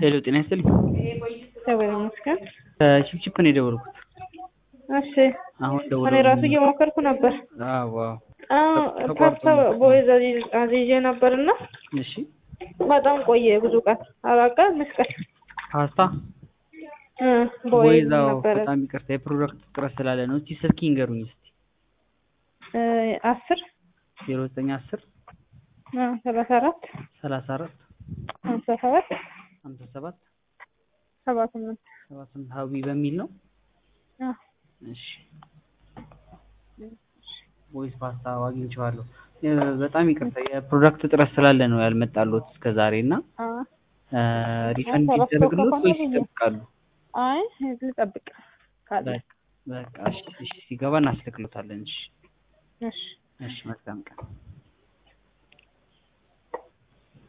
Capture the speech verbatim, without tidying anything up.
ሄሎ ጤና ይስጥልኝ። እግዚአብሔር ይመስገን። ቺፕቺፕ ነው የደወልኩት። እሺ አሁን እኔ ደውለው ራሱ እየሞከርኩ ነበር። አዎ አዎ ፓስታ ቦይዝ አዝዤ ነበርና እሺ በጣም ቆየ ብዙ ቀን አራት ቀን አምስት ቀን ፓስታ እ ቦይዝ ቦይዝ አዎ ነበር። በጣም ይቅርታ የፕሮዳክት እጥረት ስላለ ነው። እስቲ ስልክ ይንገሩኝ እስቲ። እ አስር ዜሮ ዘጠኝ አስር እ ሰላሳ አራት ሰላሳ አራት ሃምሳ ሰባት ሃምሳ ሰባት ሰባ ስምንት ሰባ ስምንት ሀዊ በሚል ነው። አ እሺ ቦይዝ ፓስታ አግኝቼዋለሁ። በጣም ይቅርታ የፕሮዳክት እጥረት ስላለ ነው ያልመጣልዎት እስከዛሬና አ ሪፈንድ ይደረግልዎት ወይስ ይጠብቃሉ? አይ ልጠብቅ ካለ በቃ እሺ እሺ ሲገባ እናስልክልዎታለን። እሺ እሺ እሺ መልካም ቀን።